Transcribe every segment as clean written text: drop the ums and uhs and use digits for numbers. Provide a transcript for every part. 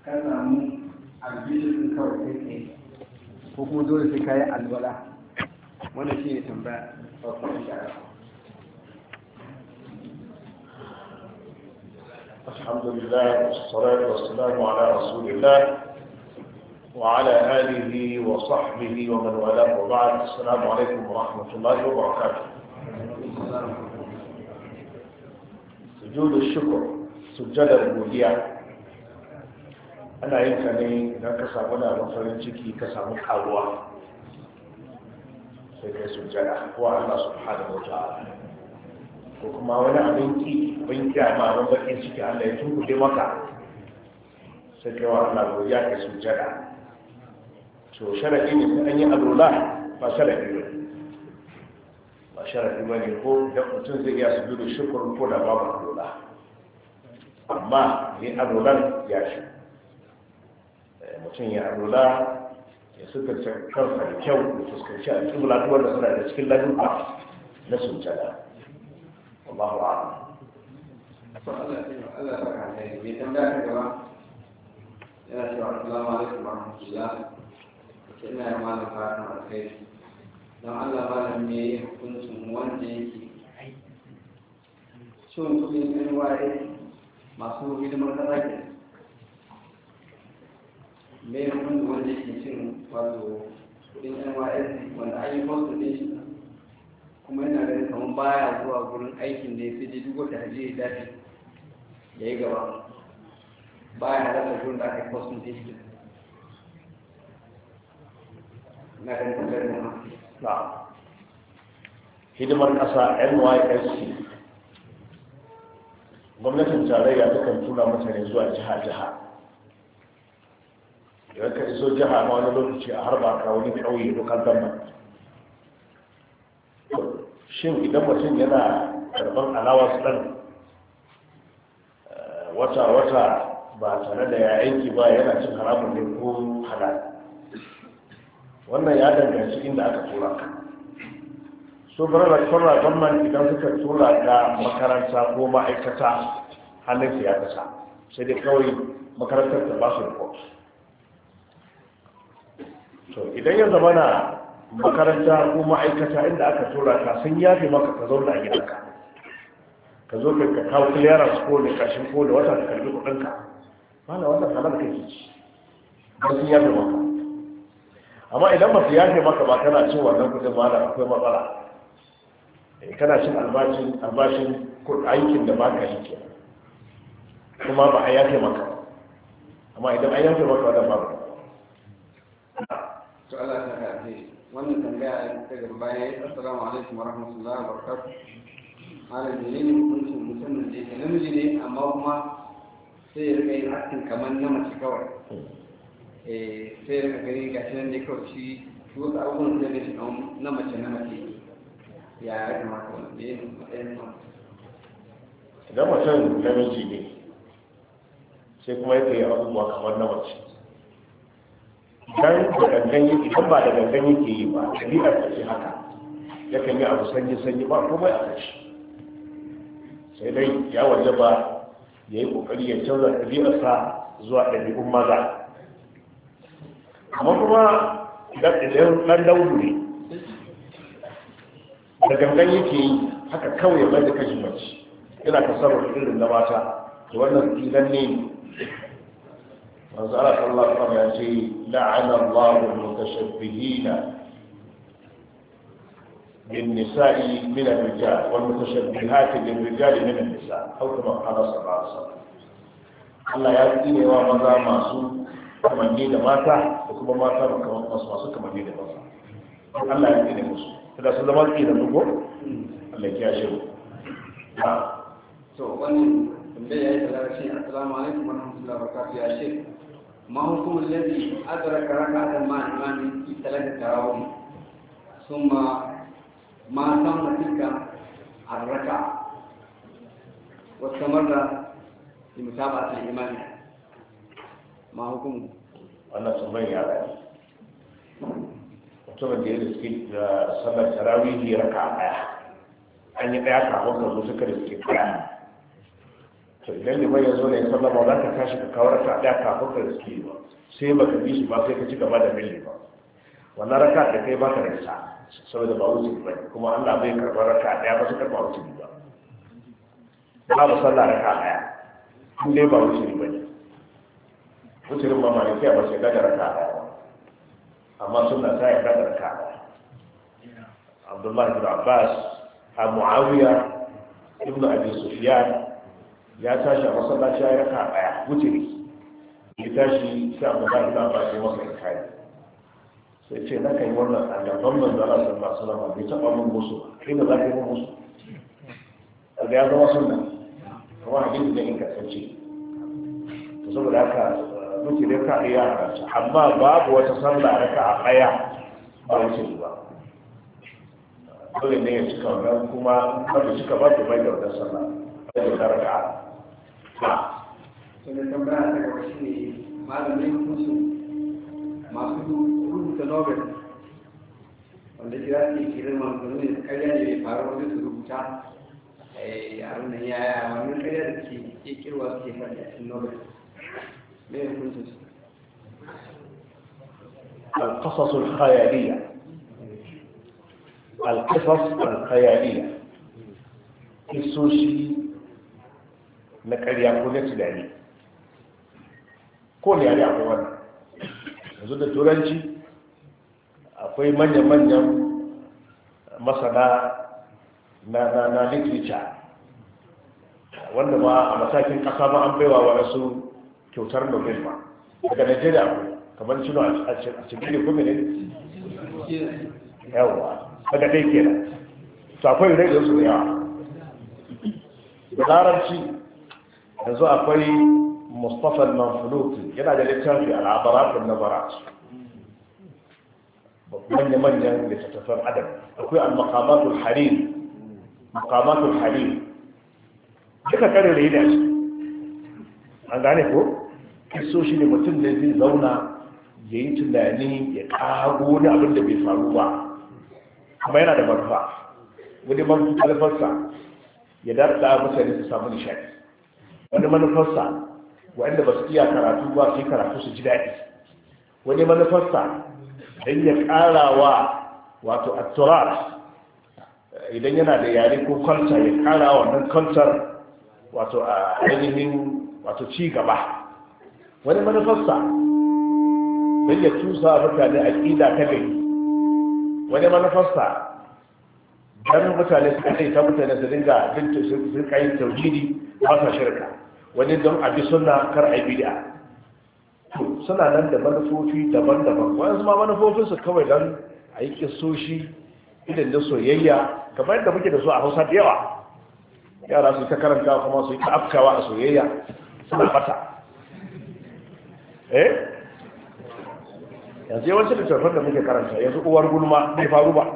ka samu albijirin kawai kai tsaye ko kuma dole sai ka yi alwala wannan shi ne tambaya farko insha الحمد لله والصلاة والسلام على رسول الله وعلى آله وصحبه ومن والاه وبعد. السلام عليكم ورحمة الله وبركاته. سجود الشكر سجد العبودية أنا يمكنني إذا كسبنا مثلا شيء كسبنا حلوة سجد الله سبحانه وتعالى ko kuma wani abinci abin kyama abin bakin ciki Allah ya tunkuɗe maka sai kai wa Allah godiya ka sujjada. To sharadi ne sai an yi alwala ba sharadi ba ne ko da mutum zai iya sujudu shukr ko da babu alwala amma yin alwalan ya shi mutum ya alwala ya suka kansa da kyau da fuskanci a cikin bulatuwar da suna da cikin lalluka na sujjada. Allahu a'lam. Allah ya saka ne mai tambaya ta gaba yana cewa assalamu alaikum wa rahmatullah ina ya malam fatan alkhairi don Allah malam me ya hukuncin wanda yake cin kudin NYS masu hidimar kasa ke me ya hukuncin wanda yake cin wato kudin NYS wanda an yi post din shi kuma yana ganin kamar baya zuwa gurin aikin da ya fi duk wata hajji ya dace ya yi gaba baya halatta gurin da aka yi postin digital na ganin tambayar da na hidimar ƙasa NYSC gwamnatin tarayya ta kan tura mutane zuwa jiha-jiha idan ka iso jiha na wani lokaci a harba ka wani ƙauye local government. Shin idan mutum yana karɓar alawas ɗan wata-wata ba tare da ya aiki ba yana cin haramun ne ko halal, wannan ya danganci inda aka tura ka. So bara da gwamnan idan suka tura ka makaranta ko ma'aikata hannun ya kasa sai dai kawai makarantar ta ba su report. To idan ya zama na makaranta ko ma'aikata inda aka tura ka sun yafe maka ka zauna a gidanka ka zo ka kawo clearance ko da kashin ko da wata ka karbi kudinka mana wannan halar kake ci ba sun yafe maka. Amma idan ba su yafe maka ba kana cin wannan kudin ma da akwai matsala, kana cin albashin aikin da ba ka yi ke kuma ba a yafe maka. Amma idan an yafe maka wadda babu to Allah ta karfe wannan tambaya ta gaba bayan ya assalamu alaikum wa rahmatullahi wa barakatuh. Malam ne ne hukuncin mutumin da yake namiji ne amma kuma sai ya rika yin aktin kamar na mace kawai sai ya rika gani gashi nan ne kawai shi wasu abubuwan da ne na mace ya kamata wanda ya yi matsayin ma idan mutum namiji ne sai kuma yake yi abubuwa kamar na mace idan da gangan yake idan ba da gangan yake yi ba ɗabi'ar ta ce haka yakan yi abu sanyi ba komai a kashi sai dai ya waje ba ya yi ƙoƙari ya canza ɗabi'arsa zuwa ɗabi'un maza. Amma kuma idan ɗan daudu ne da gangan yake yi haka kawai ya bai da kashi mace yana kasarwa irin na mata da wannan tsinan ne. manzo Allah sallallahu alaihi wasallam ya ce la'ana Allahu al-mutashabbihina bin nisa'i min ar-rijal wal mutashabbihati bin rijali min an-nisa aw kama qala sallallahu alaihi wasallam. Allah ya tsine wa maza masu kamanni da mata da kuma mata masu kamanni da maza. Allah ya tsine musu da su zama tsine dugo Allah ya kiyaye mu. To wannan tambaya ya yi da shi assalamu alaikum wa rahmatullahi wa barakatuh ya shi ما هو الذي أدرك ركعة مع الإمام في ثلاثة تراويح ثم ما تم تلك الركعة واستمر لمتابعة الإمام ما حكمه؟ أنا سمعني على mutumin da ya riske da sallar tarawihi raka ɗaya an yi ɗaya kafin ka zo suka riske ɗaya to idan liman ya zo ne ya sallama za ka tashi ka kawo raka ɗaya kafin ka riske ba sai ba ka bi shi ba sai ka ci gaba da milli ba wannan raka da kai ba ka da isa saboda ba wuce ba kuma Allah bai karɓar raka ɗaya ba su karɓa wuce ba ba mu sallah raka ɗaya kun dai ba wuce ba ne wucerin ma malikiya ba sai daga raka ɗaya ba amma suna ta yi daga raka ɗaya Abdullahi bin Abbas a Muawiya ibn Abi Sufyan ya tashi a masallaci ya raka ɗaya wutiri ya tashi sai Abdullahi bin Abbas ya masa kai sai ce na kai wannan a gaban manzo Allah sallallahu alaihi wasallam bai taɓa mun musu kai da za ka yi mun musu daga ya zama sunna kuma hadisi ne in kasance to saboda haka wutiri ka iya haramta amma babu wata sallah raka a ɗaya ba wutiri ba dole ne ya cika wannan kuma wanda cika ba ta bai da wannan sallah da ta raka ha sai tambaya ta gaba shi ne malamin kusu masu rubuta nobel wanda kira ke kiran manzanni da karya ne bai faru wani su rubuta a wannan yaya wannan karya da ke kirwa suke faɗi a cikin nobel me ya kunce su القصص الخيالية القصص الخيالية kisoshi na ƙarya ko na tunani ko ne yare akwai wannan yanzu da turanci akwai manyan-manyan masana na literature wanda ma a matakin ƙasa ma an baiwa waɗansu kyautar nobel ma daga nigeria akwai kamar cino a cikin kome ne yawa daga ɗai kenan to akwai rai da su da yawa da larabci yanzu akwai mustapha al-manfuluti yana da littafi al'abaratun nazarat manya-manyan littattafan adam akwai al-maqamatul harim duka kare rai da shi an gane ko kiso shi ne mutum da zai zauna ya yi tunani ya kago wani abin da bai faru ba kuma yana da manufa wani manufarsa ya darda mutane su samu nishadi wani manufarsa wanda ba su iya karatu ba su yi karatu su ji daɗi wani manufarsa don ya ƙara wa wato atturar idan yana da yare ko kwalta ya ƙara wannan kwaltar wato a ainihin wato ci gaba wani manufarsa don ya tusa mutane aƙida ta gari wani manufarsa don mutane su kai ta mutane su dinga su kayin tauhidi ba sa shirka wani don abi suna kar a bid'a to suna nan da manufofi daban-daban wani ma manufofinsu kawai don a yi kisoshi idan da soyayya kamar yadda muke da su a hausa da yawa yara su ta karanta kuma su yi ta afkawa a soyayya suna bata yanzu yawancin littattafan da muke karanta yanzu uwar gulma bai faru ba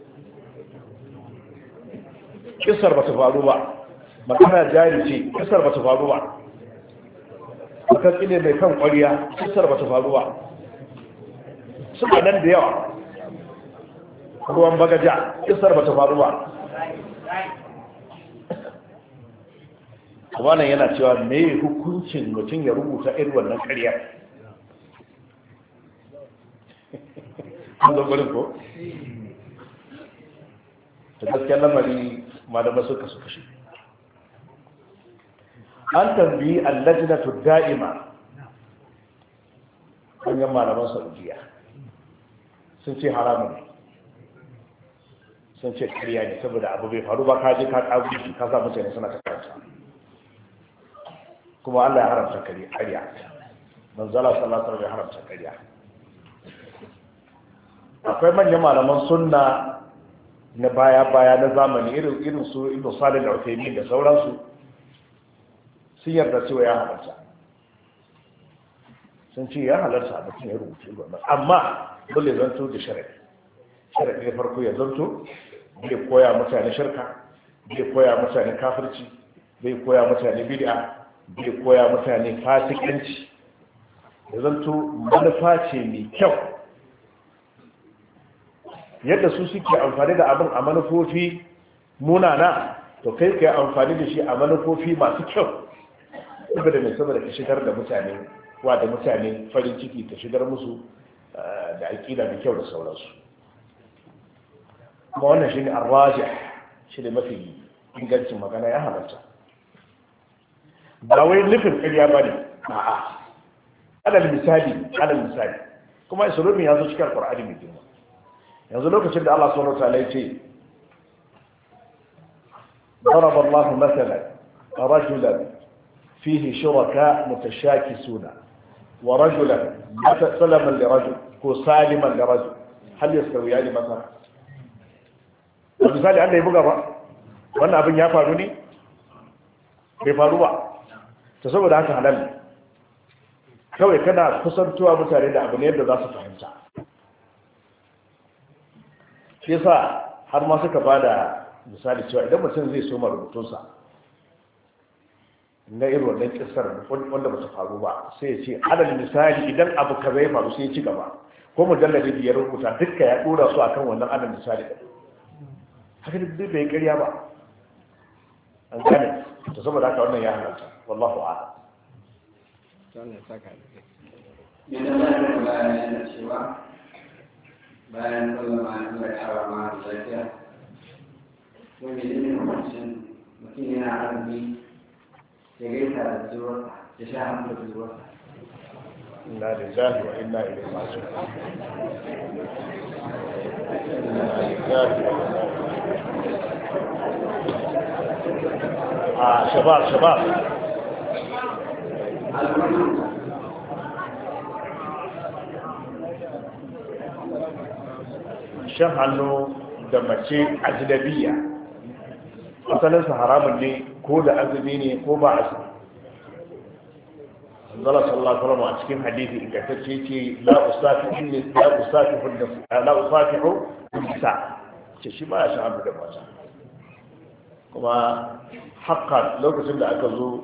kisar ba ta faru ba magana jari ce kisar ba ta faru ba akan tsine mai kan kwariya kisar ba ta faru ba suna nan da yawa ruwan bagaja kisar ba ta faru ba wannan yana cewa me hukuncin mutum ya rubuta irin wannan ƙarya an zo gurin ko ta gaskiyar lamari malamai suka su kashe an tambayi allajinatu da'ima hanyar malaman saudiya sun ce haramun ne sun ce ƙarya ne saboda abu bai faru ba ka je ka ƙagu shi ka sa mutane suna ta karanta kuma Allah ya haramta ƙarya manzala sallallahu alaihi wasallam ya haramta ƙarya akwai manyan malaman sunna na baya na zamani irin su ibn Salih al-Uthaymeen da sauransu sun yarda cewa ya halarta sun ce ya halarta a mutum ya rubuce gwamnati amma dole zanto da sharaɗi na farko ya zanto bai koya mutane shirka bai koya mutane kafirci bai koya mutane bid'a bai koya mutane fasikanci ya zanto manufa ce mai kyau yadda su suke amfani da abin a manufofi munana to kai ka yi amfani da shi a manufofi masu kyau saboda mai saboda ka shigar da mutane da mutane farin ciki ka shigar musu da aƙida da kyau da sauransu. kuma wannan shi ne arrajih, shi ne mafi ingancin magana, ya halatta. ba wai nufin ƙarya ba ne, a'a alal misali kuma isulubin ya zo cikin alƙur'ani mai girma. yanzu lokacin da Allah subhanahu wa ta'ala ya ce ضرب الله مثلا رجلا فيه شركاء متشاكسون ورجلا سلما لرجل وسالما لرجل هل يستويان مثلا؟ misali Allah ya buga ba wannan abin ya faru ne bai faru ba ta saboda haka halal kawai kana kusantuwa mutane da abu ne yadda za su fahimta. shi yasa har ma suka bada misali cewa idan mutum zai soma rubutunsa na irin wannan kisar wanda ba ta faru ba sai ya ce alal misali idan abu ka zai faru sai ya ci gaba ko mujalladi biyar rubuta dukka ya dora su akan wannan alal misali haka duk bai ƙarya ba an gane to saboda haka wannan ya halatta wallahu a'lam. wannan saka ne da Allah ya cewa bayan sallama Allah ya kara ma lafiya wani ne mutum yana arziki ya gaisa da zuwarsa ya sha hannu da zuwarsa. inna lillahi wa inna ilaihi raji'un. شباب shan hannu da mace ajnabiya asalinsa haramun ne ko da azumi ne ko ba azumi. Allah sallallahu alaihi wasallam a cikin hadisi ingantacce ce la usafihu nisa ce shi ba ya shan hannu da mata. kuma haƙƙa lokacin da aka zo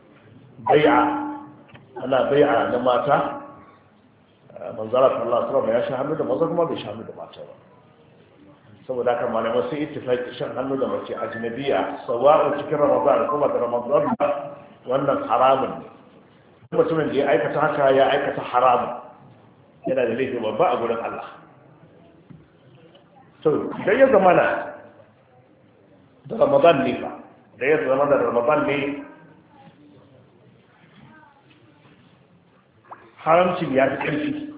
ana bai'a na mata manzara sallallahu alaihi wasallam ya sha hannu da maza kuma bai sha hannu da mata ba. saboda haka malamai sun ittifaqi shan hannu da mace ajnabiya sawa'u cikin ramadan kuma da ramadan wannan haramun ne. mutumin da ya aikata haka ya aikata haramun, yana da laifi babba a gurin Allah. to idan ya zamana da ramadan ne ba da ya zama da ramadan ne haramcin ya fi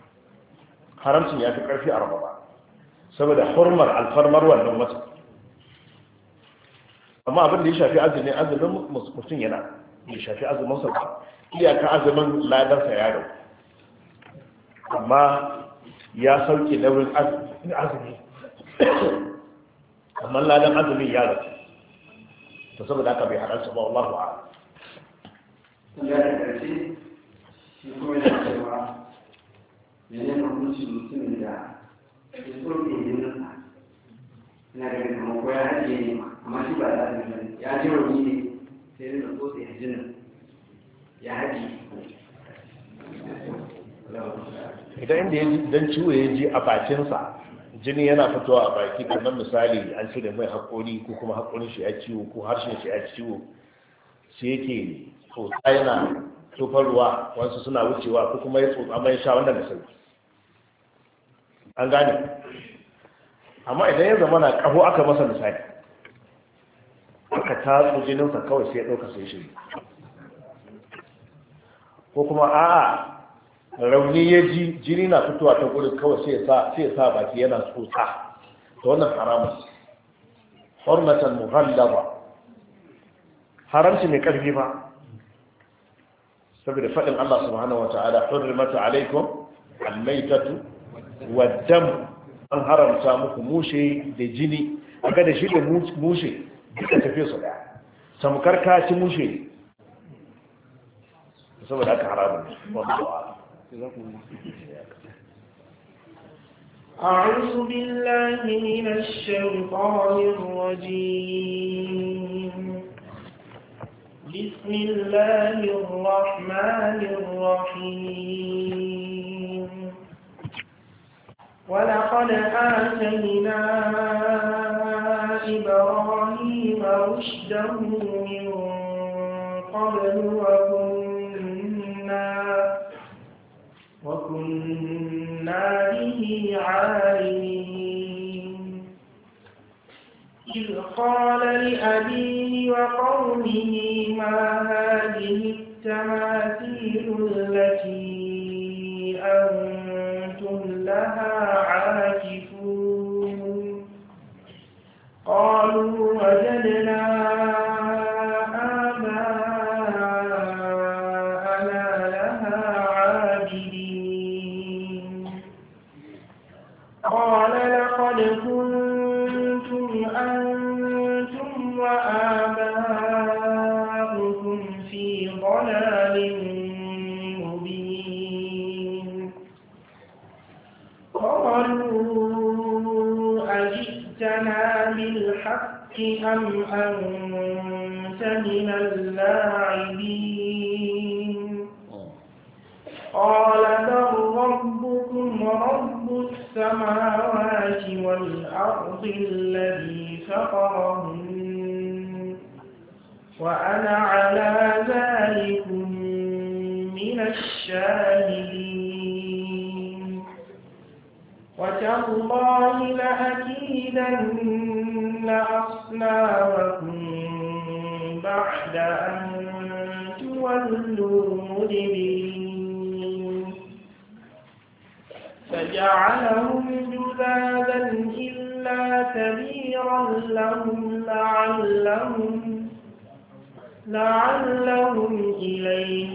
ƙarfi a ramadan saboda hurmar alfarmar wannan wata. amma abin da ya shafi azumin mutum yana ya shafi azumin sa ba iyaka azumin ladarsa ya rau amma ya sauke nauyin azumi amma ladan azumin ya rasu to saboda haka bai haɗarsa ba wallahu a'lam. ya da ƙarshe shi kuma yana cewa menene hukuncin mutumin da ya soke jininsa ina da kamar ko ya hajiye ne amma shi ba da azumi ya ji rauni ne sai da tsotse jinin ya hajiye. idan inda ya dan ciwo ya ji a bakinsa jini yana fitowa a baki kamar misali an cire mai haƙori ko kuma haƙorin shi ya ciwo ko harshen shi ya ciwo sai yake tsotsa yana tofar ruwa wasu suna wucewa ko kuma ya tsotsa mai sha wannan da sauki an gane. amma idan ya zama na ƙaho aka masa misali aka tatso jininsa kawai sai ya ɗauka sai shi ko kuma a'a rauni ya ji jini na fitowa ta gurin kawai sai ya sa baki yana tsotsa ta wannan haramun hurmatan mughallaba haramci mai karfi ba saboda faɗin Allah subhanahu wa ta'ala hurrimatu alaikum almaitatu waddam an haramta muku mushe da jini aga da shi da mushe duka tafiye su daya samkar kaci mushe saboda aka haramun wannan أعوذ بالله من الشيطان الرجيم بسم الله الرحمن الرحيم ولقد آتينا إبراهيم رشده من قبل قومه ما هذه التماثيل التي أنتم لها عاكفون قالوا وجدنا آباءنا لها عابدين قال لقد كنتم أنتم وآباؤكم في ضلال مبين قالوا أجئتنا بالحق أم أنت من اللاعبين قال بل ربكم رب السماوات والأرض الذي فطرهن وأنا على ذلك من الشاهدين وتالله لأكيدن أصنامكم بعد أن تولوا مدبرين فجعلهم جذاذا إلا كبيرا لهم لعلهم إليه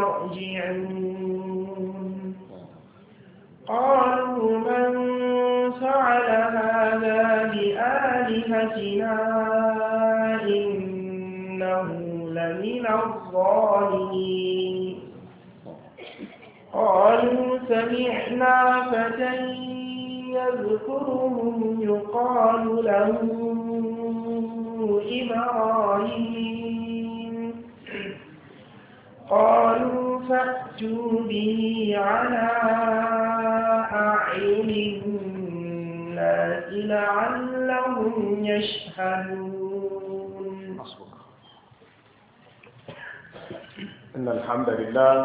يرجعون قالوا من فعل هذا بآلهتنا إنه لمن الظالمين قالوا سمعنا فتى يذكرهم يقال له إبراهيم قالوا فأتوا به على أعين الناس لعلهم يشهدون. إن الحمد لله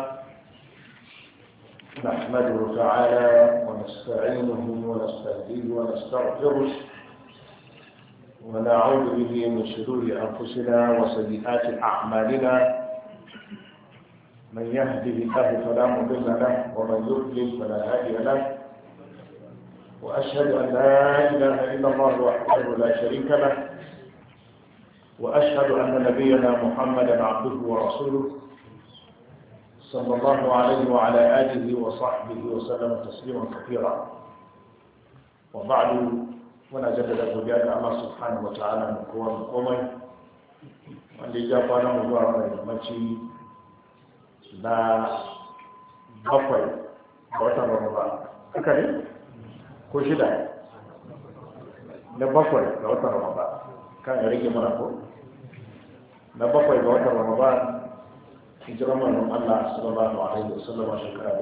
نحمده تعالى ونستعينه ونستهديه ونستغفره ونعوذ به من شرور أنفسنا وسيئات أعمالنا من يهده الله فلا مضل له ومن يضلل فلا هادي له وأشهد أن لا إله إلا الله وحده لا شريك له وأشهد أن نبينا محمدا عبده ورسوله صلى الله عليه وعلى آله وصحبه وسلم تسليما كثيرا وبعد ونجدد بجاد الله سبحانه وتعالى من قوام القومي wanda ya kwana mu zuwa mai yammaci na bakwai ga watan Ramadan haka ne ko shida na bakwai ga watan Ramadan kan ya rage mana ko na bakwai ga watan Ramadan hijirar manzon Allah sallallahu alaihi wasallam shekara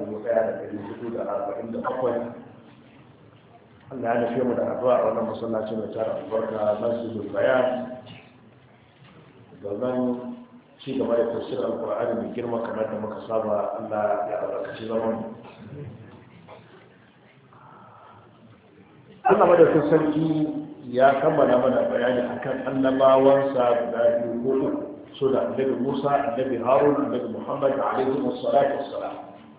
1447 Allah ya nufi mu da addu'a a wannan masallaci mai tara albarka Masjidul Bayan domin ci gaba da tafsirin Alƙur'ani mai girma kamar da muka saba. Allah ya albarkaci zaman Allah madaukakin sarki ya kammala mana bayani akan annabawansa guda biyu ko uku suna annabi Musa, annabi Harun, annabi Muhammad alaihi wassalatu wassalam.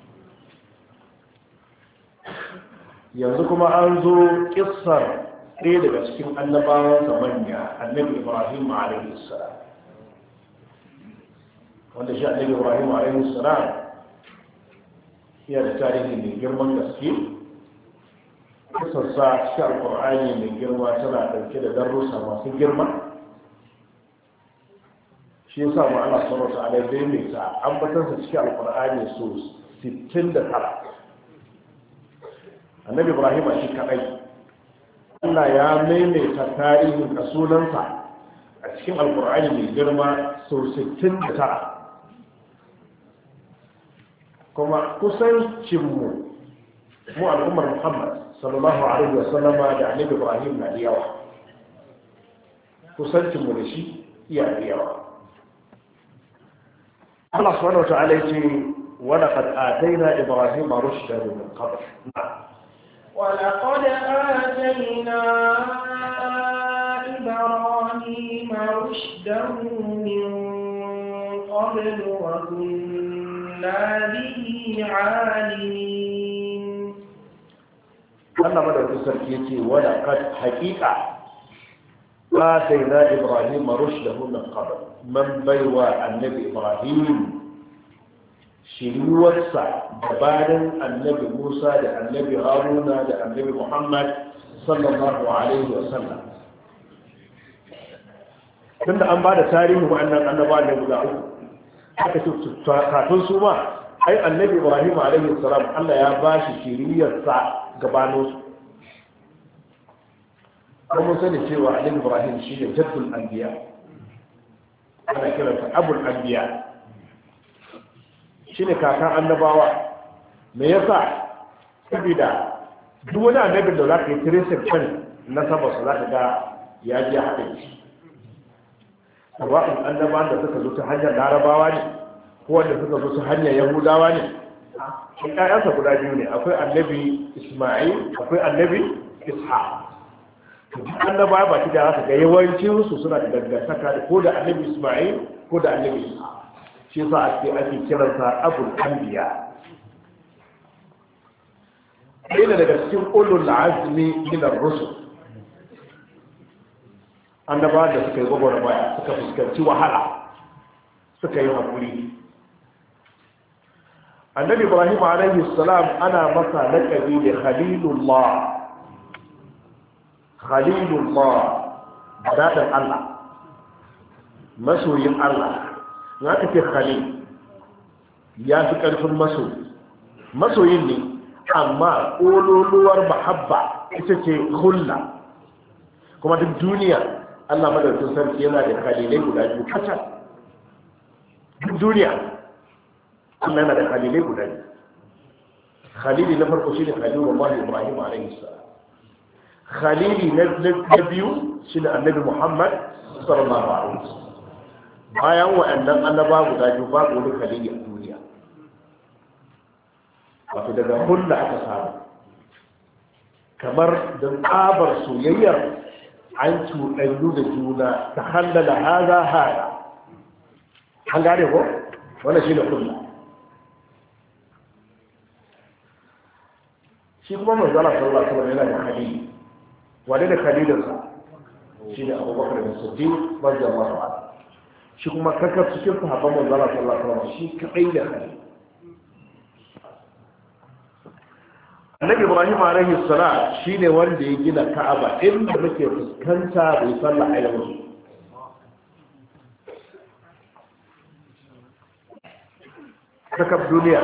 Yanzu kuma an zo kissar ɗaya daga cikin annabawan manya, annabi Ibrahim alaihi salam. Wanda shi annabi Ibrahim alaihi salam yana da tarihi mai girman gaske. Kissarsa cikin Alƙur'ani mai girma tana ɗauke da darussa masu girma. Shi yasa mu Allah subhanahu wa ta'ala bai mai sa an batansa cikin Alƙur'ani so 69. Annabi Ibrahim shi kadai Allah ya maimaita tarihin sunansa a cikin Alƙur'ani mai girma so 69. Kuma kusancin mu al'ummar Muhammad sallallahu alaihi wasallama da Annabi Ibrahim na da yawa. Kusancin mu da shi iya da yawa. الله سبحانه وتعالى ولقد آتينا إبراهيم رشده من قبل. ولقد آتينا إبراهيم رشده من قبل وكنا به عالمين. Allah madaukakin sarki yace wala qad haqiqa atayna ibrahima rushdahu min qabl man baiwa annabi ibrahim shiriwarsa gabanin annabi musa da annabi haruna da annabi muhammad sallallahu alaihi wasallam. tunda an ba da tarihin wa'annan annaba ne guda uku aka ce kafin su ma ai annabi ibrahim alaihi salam Allah ya ba shi shiriyarsa gabanin su. kuma sani cewa annabi ibrahim shi ne jaddul anbiya, ana kiransa abul anbiya, shi ne kakan annabawa. me yasa? saboda duk wani annabin da za ka yi tracing kan nasabarsa za ka ga ya ji haɗin shi. sawa'in annabawan da suka zo ta hanyar larabawa ne ko wanda suka zo ta hanyar yahudawa ne. shi ƴaƴansa guda biyu ne, akwai annabi isma'il akwai annabi ishaq. duk annabawa ba ki da haka ga yawancin su suna da dangantaka da ko da annabi isma'il ko da annabi ishaq. shi yasa ake kiransa abul anbiya. ɗaya daga cikin ulul azmi min ar-rusul, annabawa da suka yi gwagwarmaya suka fuskanci wahala suka yi haƙuri. annabi ibrahim alaihi salam ana masa laƙabi da khalilullah. khalilullah daɗin Allah, masoyin Allah. na ka ce khalil ya fi ƙarfin masoyin ne, amma ƙololuwar mahabba ita ce hulla. kuma duk duniya Allah madaukakin sarki yana da khalilai guda biyu kacal. duk duniya Allah yana da khalilai guda biyu. khalili na farko shine khalilullah ibrahim alaihi salam. khalili na biyu shine annabi muhammad sallallahu alaihi wasallam. bayan wa'annan annaba guda biyu babu wani khalili a duniya. wato daga hulla aka samu, kamar da tsabar soyayyar an cuɗanyu da juna ta hallala haza. an gane ko? wannan shi ne hulla. shi kuma mai zala sallallahu alaihi wasallam yana da khalili. wane da khalilinsa? shi ne abubakar da siddiq radiyallahu anhu. shi kuma kakar cikin sahabban mai zala sallallahu alaihi wasallam shi kadai da khalili. annabi ibrahim alaihi salam shine wanda ya gina ka'aba inda muke fuskanta bai sallah a yau. kakab duniya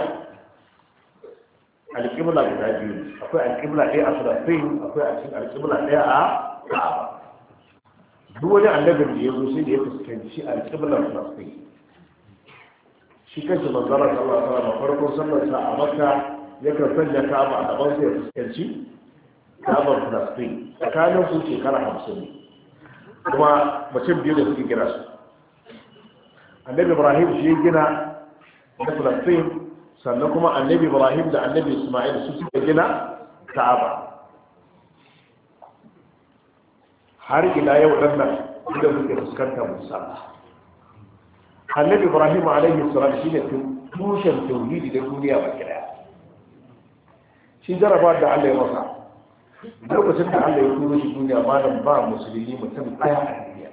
alƙibla guda biyu, akwai alƙibla ɗaya a Falastin, akwai alƙibla ɗaya a Ka'aba. duk wani annabin da ya zo sai da ya fuskanci alƙiblar Falastin. shi kanshi manzara sallallahu alaihi wasallam farkon sallarsa a Makka yakan sanya Ka'aba a gaban sai ya fuskanci Ka'abar Falastin. tsakanin su shekara 50 ne, kuma mutum biyu da suke gina su. annabi Ibrahim shi ya gina na Falastin, sannan kuma annabi Ibrahim da annabi Ismail su suka gina Ka'aba. har ila yau dan nan da muke fuskantar Musa. annabi Ibrahim alaihi salam shine tushen tauhidi da duniya baki daya. shi jaraba da Allah ya masa lokacin da Allah ya turo shi duniya malam ba musulmi mutum daya a duniya.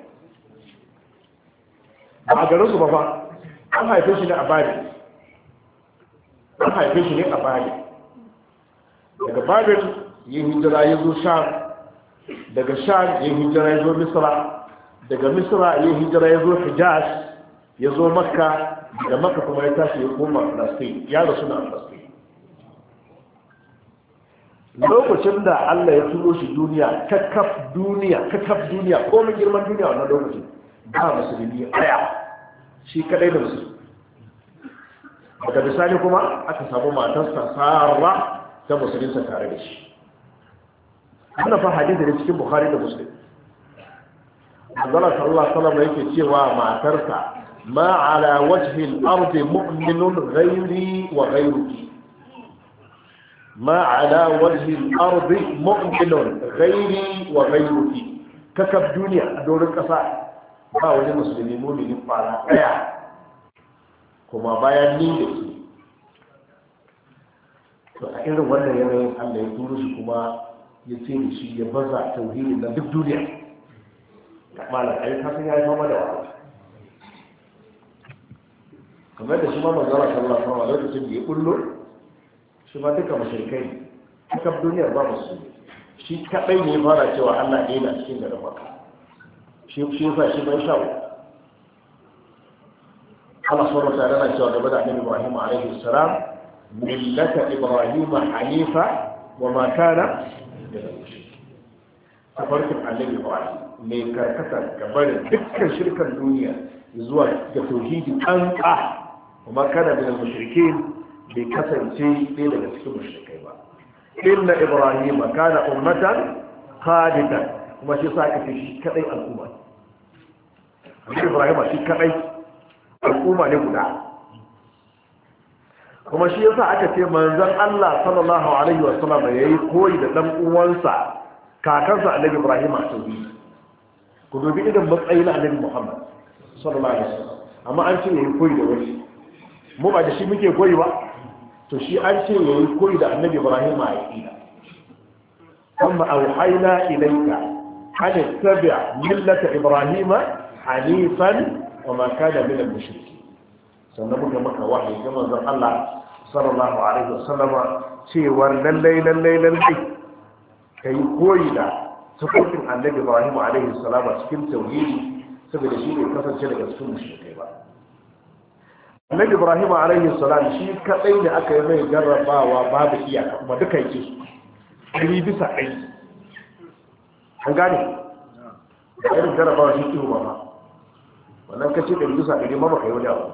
ba a garin su ba fa, an haife shi ne a Bari. daga Babel ya hijira ya zo Sham, daga Sham ya hijira ya zo Misra, daga Misra ya hijira ya zo Hijaz, ya zo Makka, daga Makka kuma ya tashi ya koma Falastin, ya rasu na Falastin. lokacin da Allah ya turo shi duniya, kakaf duniya komai girman duniya wannan lokacin ba musulmi aya, shi kadai da musulmi. daga bisani kuma aka samu matarsa Sarah ta musulunta tare da shi. wannan fa hadisi ne cikin Bukhari da Muslim. Allah sallallahu alaihi wasallam yake cewa matarsa ma ala wajhi al-ard mu'minun ghairi wa ghayruki. ma ala wajhi al-ard mu'minun ghairi wa ghayruki. kakab duniya a doron kasa ba wani musulmi mu'mini fara daya kuma bayan ni da ke. To a irin wannan yanayin Allah ya turo shi kuma ya ce da shi ya baza tauhidi na duk duniya. Malam ai kasan ya yi fama da wahala. Kamar da shi ma manzara sallallahu alaihi wasallam lokacin da ya kullo shi ma duka mushrikai ne. Duka duniyar ba musu. Shi kadai ne ya fara cewa Allah ɗaya na cikin garin Makka. Shi yasa shi bai shawo. Allah subhanahu wa ta'ala yana cewa game da Annabi Ibrahim alaihi salam millata Ibrahim hanifa wa ma kana min al-mushrikin. Tafarkin Annabi Ibrahim mai karkata gabarin dukkan shirkan duniya zuwa ga tauhidi an kuma kana min al-mushrikin bai kasance ɗaya daga cikin mushrikai ba. Inna Ibrahim kana ummatan qanitan kuma shi sa aka ce shi kadai al'umma. Annabi Ibrahim shi kadai al'umma ne guda. Kuma shi yasa aka ce manzon Allah sallallahu alaihi wa sallam yayi koyi da dan uwansa kakansa Annabi Ibrahim a tauhidi. Ku dubi idan matsayin Annabi Muhammad sallallahu alaihi wa sallam. Amma an ce yayi koyi da wani. Mu ba da shi muke koyi ba. To shi an ce yayi koyi da Annabi Ibrahim a aqida. Amma auhayna ilayka an tattabi' millata Ibrahim hanifan wa ma kana min al-mushrikeen. Sannan muka maka wahayi ga manzon Allah sallallahu alaihi wasallam cewar lallai kai koyi da tafarkin Annabi Ibrahim alaihi salam cikin tauhidi saboda shi ne kasance daga cikin mushrikai ba. Annabi Ibrahim alaihi salam shi kadai ne aka yi mai jarrabawa babu iyaka kuma duka yake ɗari bisa ɗari. An gane da irin jarrabawa shi kiwo ba wannan kace ɗari bisa ɗari ma baka yi wani abu.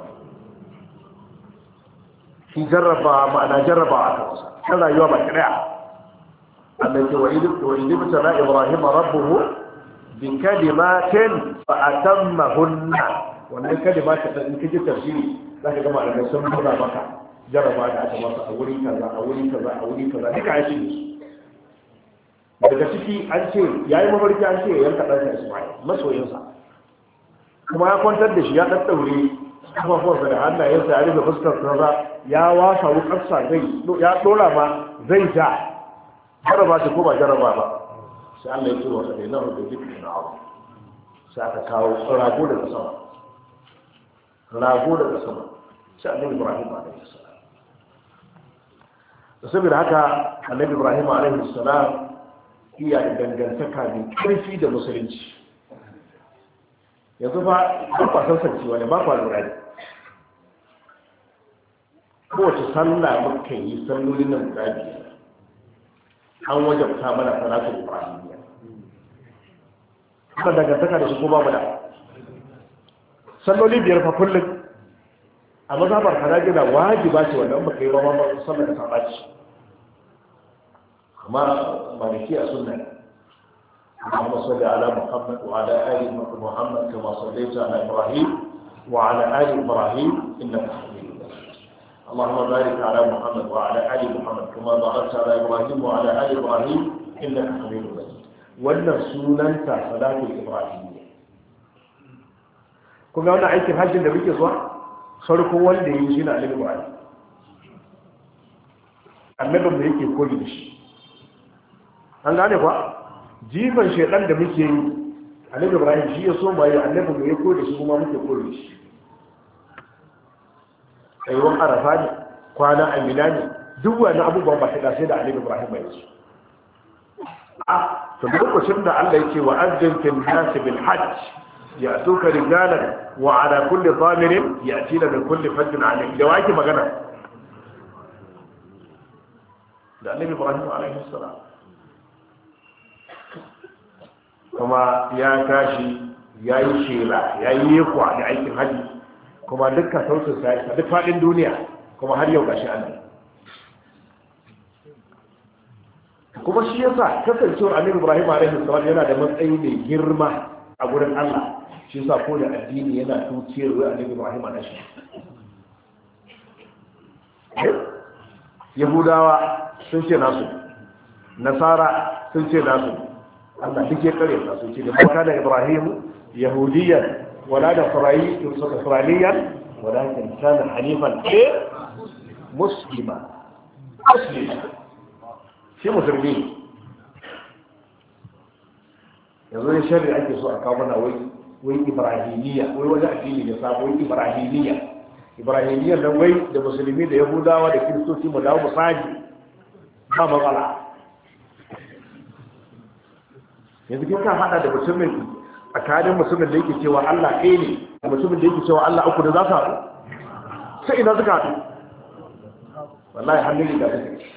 Shi jarraba ma'ana jarraba a kansa kan rayuwa ba ɗaya. Allah ce wa idibta na Ibrahim rabbuhu bi kalimatin fa atammahunna. Wannan kalimatin da in kaje tafsiri zaka ga malamai sun nuna maka jarraba da aka masa a wuri kaza a wuri kaza a wuri kaza duka ya shi daga ciki an ce yayi mafarki an ce yanka ɗansa Ismail masoyinsa kuma ya kwantar da shi ya daddaure kafafuwarsa da hannayensa ya rufe fuskar sa ya wasa wukarsa zai ya dora ma zai ja jaraba ta ko ba jaraba ba sai Allah ya ce wa sai na da zikirin Allah sai aka kawo rago daga sama sai Annabi Ibrahim alaihi salam. Saboda haka Annabi Ibrahim alaihi salam iya da dangantaka mai karfi da musulunci. Yanzu ba kwasan sarki wani ba kwa lura ne. Kowace sallah muka yi sallolin nan guda biyar an wajabta mana salatul ibrahimiyya. Kuma dangantaka da su ko babu da salloli biyar fa kullum a mazhabar hanabila wajiba ce wannan baka yi ba ma sallar ta baci. Amma maliki a sunna اللهم صل على محمد وعلى ال محمد كما صليت على ابراهيم وعلى ال ابراهيم انك حميد مجيد. اللهم بارك على محمد وعلى ال محمد كما باركت على ابراهيم وعلى ال ابراهيم انك حميد مجيد. wannan sunanta salatul ibrahimiyya. Kuma wannan aikin hajjin da muke zuwa farko wanda yi shi na Annabi Ibrahim. Annabin da yake koyi da shi. An gane kuwa jifan shedan da muke yi Annabi Ibrahim shi ya so mai Annabi da ya koyi da shi kuma muke koyi da shi. Ayyukan Arafa ne kwana Amina ne duk wani abubuwan ba ta sai da Annabi Ibrahim bai yi. To lokacin da Allah yake wa azzin fil nas bil hajj ya'tuka rijalan wa ala kulli dhamirin ya'tina min kulli fajjin alim da wake magana da Annabi Ibrahim alaihi salam kuma ya tashi yayi shela yayi yakwa da aikin haji kuma dukkan sautin sa duk fadin duniya kuma har yau gashi Allah kuma shi yasa kasancewar Annabi Ibrahim alaihi salam yana da matsayi mai girma a gurin Allah shi yasa ko da addini yana tukiyar wa Annabi Ibrahim alaihi Yahudawa sun ce nasu Nasara sun ce nasu Allah duk ya kare su ce da baka da Ibrahim yahudiyan wala da nasraniyan walakin kana hanifan muslima shi musulmi. yanzu ne shari'a ake so a kawo mana wai ibrahimiyya, wai wani addini ne sabo, wai ibrahimiyya nan wai da musulmi da yahudawa da kiristoci mu dawo musaji ba matsala. yanzu kin kan hada da mutumin tsakanin musulmin da yake cewa Allah ɗaya ne da mutumin da yake cewa Allah uku da za su haɗu, sai ina suka haɗu? wallahi hannun da suke.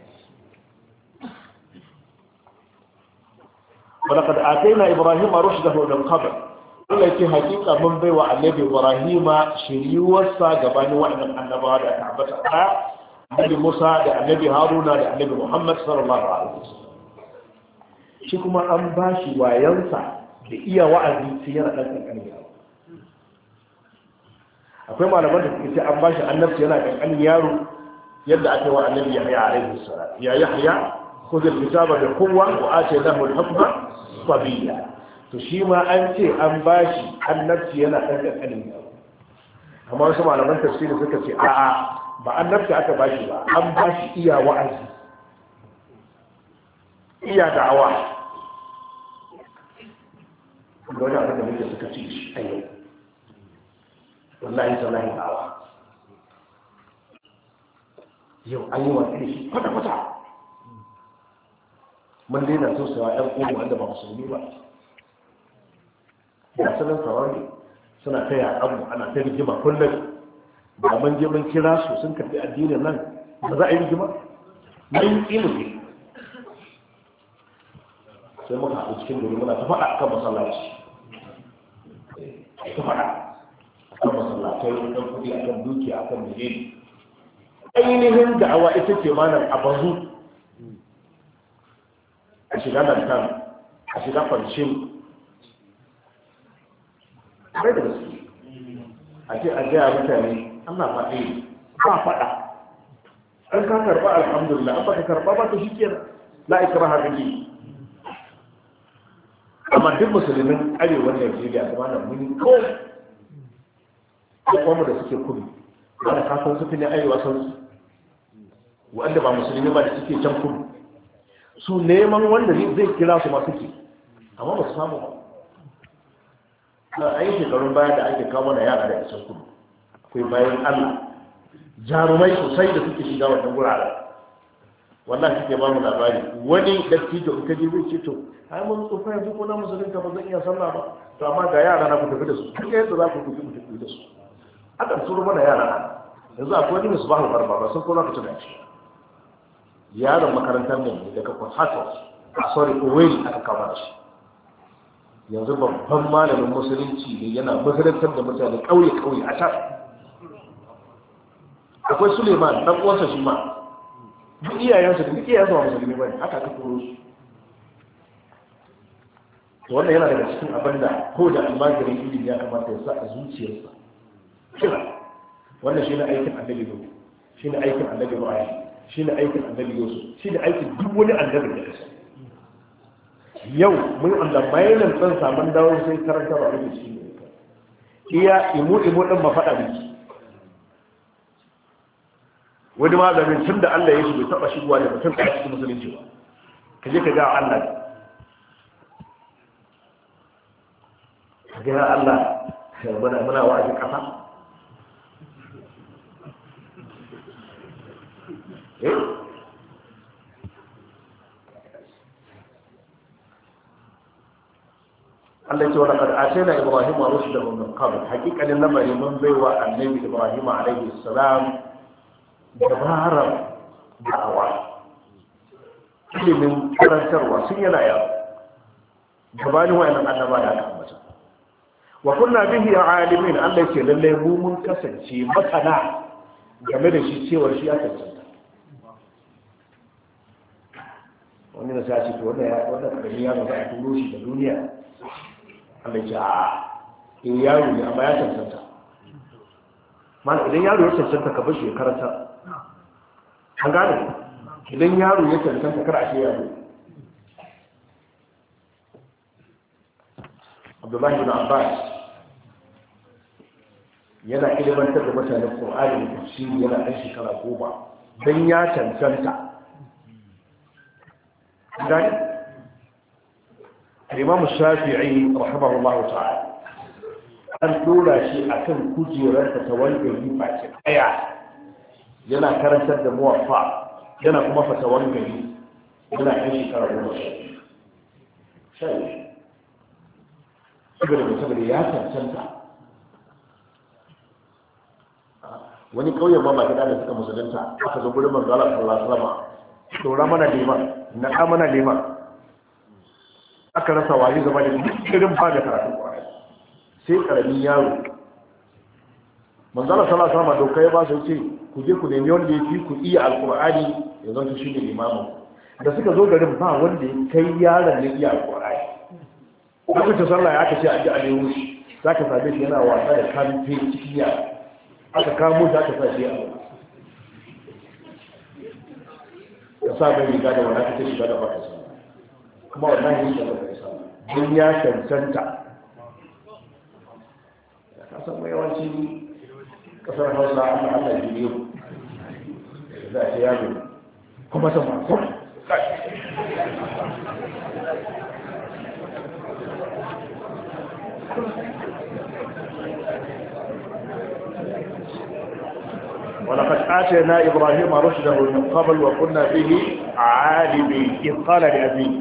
ولقد آتينا إبراهيم رشده من قبل. Allah ce hakika mun bai wa annabi Ibrahima shiriwarsa gabanin waɗannan annabawa da aka ambata a annabi Musa da annabi Haruna da annabi Muhammad sallallahu alaihi wasallam. Shi kuma an ba shi wayansa da iya wa'azi sai yana ɗan ƙanƙanin yaro. Akwai malaman da suke ce an ba shi annabci yana ƙanƙanin yaro yadda ake wa annabi Yahya alaihi salam. Ya Yahya khudh al-kitaba bi quwwa wa ataynahu al-hukma sabiyya. To shi ma an ce an ba shi annabci yana ɗan ƙanƙanin yaro. Amma wasu malaman tafsiri suka ce a'a ba annabci aka ba shi ba, an ba shi iya wa'azi, iya da'awa. Da wani abin da muke suka ci shi a yau. Wallahi sallahi da'awa. Yau an yi watsi da shi kwata-kwata. Mun daina tausayawa 'yan uwa wanda ba musulmi ba. da sanin saurari suna ta yaƙanmu ana ta rigima kullum. ba mun je mun kira su sun karɓi addinin nan ba za a yi rigima mun yi muke sai muka haɗu cikin gari muna ta faɗa kan masallaci ta faɗa kan masallatai kan kuɗi akan dukiya akan mene ainihin da'awa ita ce malam a bazu a shiga lantan a shiga kwancin bai da gaske a ce a gaya mutane ana faɗi ba faɗa an ka karɓa alhamdulillah an baka karɓa ba ta shi ke la ikraha fihi amma duk musulmin arewa Najeriya da mana mun ko kuma da suke kudu ana kasan su ne arewa san wanda ba musulmi ba da suke can kudu su neman wanda zai kira su ma suke amma ba su samu ba a yi shekarun baya da ake kawo mana yara da isan kudu akwai bayan Allah jarumai sosai da suke shiga wannan guraren wannan suke ba mu labari wani dattijo in ka je zai ce to ai mun tsofa yanzu ko na musulunta ba zan iya sallah ba to amma ga yara na ku tafi da su duk yadda za ku tafi da su aka tsoro mana yara yanzu akwai wani misbahul barba ba sun ko za ku tuna shi yaron makarantar mu daga Port Harcourt Oweri aka kama shi yanzu babban malamin musulunci ne yana makarantar da mutane ƙauye a can akwai Suleiman dan uwansa shi ma duk iyayensa ba musulmi bane haka aka koro su to wannan yana daga cikin abin da ko da almajirin ilimi ya kamata ya sa a zuciyarsa kira wannan shi ne aikin annabi Nuhu shi ne aikin annabi Ibrahim shi ne aikin annabi Yusuf shi ne aikin duk wani annabi da kasa yau mun Allah mayalan san saman dawo sai karanta ba da shi ne iya imu din mafaɗa miki wani malamin tun da Allah ya shi bai taɓa shigowa da mutum a cikin musulunci ba ka je ka ga Allah ka ga Allah muna wa'azin ƙasa Allah ce wa laqad atayna Ibrahima rushdahu min qabl haqiqatan lamari mun baiwa annabi Ibrahim alayhi salam dabarar da'awa ilimin karantarwa sun yana yawa gabanin wayannan annaba da aka ambata wa kunna bihi alimin Allah ce lalle mu mun kasance masana game da shi cewar shi aka tsanta wani da sai ce wannan kare ya ga a turo shi da duniya Allah ce a in yaro ne amma ya tantanta mana idan yaro ya tantanta ka bar shi ya karanta an gane idan yaro ya tantanta kar a ce yaro Abdullahi bin Abbas yana ilimantar da mutanen Qur'ani da tafsiri yana ɗan shekara 10 dan ya cancanta gani Imam Shafi'i rahimahullahu ta'ala an dora shi akan kujerar ta tawangari baki daya yana karantar da muwaffa yana kuma fatawan gari yana ɗan shekara 10 sai saboda ya cancanta wani ƙauyen ma baki da suka musulunta aka zo gurin manzo Allah sallallahu alaihi wasallam dora mana liman na ka mana liman aka rasa wani zama da irin ba da karatu sai karamin yaro manzo Allah sallallahu alaihi wasallam dokai ba su ce ku je ku nemi wanda ya fi ku iya alqur'ani ya zanto shi ne limamin da suka zo garin ba wanda ya kai yaron ne iya alqur'ani lokacin sallah ya kace a ji a nemo shi zaka same shi yana wasa da kamfe cikin yara aka kamo shi aka sa shi a ka sa bai riga da wani aka ce shiga da baka sallah kuma wannan yin shiga da sallah don ya cancanta ka san mai yawanci kasar Hausa Allah ya yi za a ce yaro kuma san ba ko ولقد آتينا إبراهيم رشده من قبل وقلنا به عالمين إذ قال لأبيه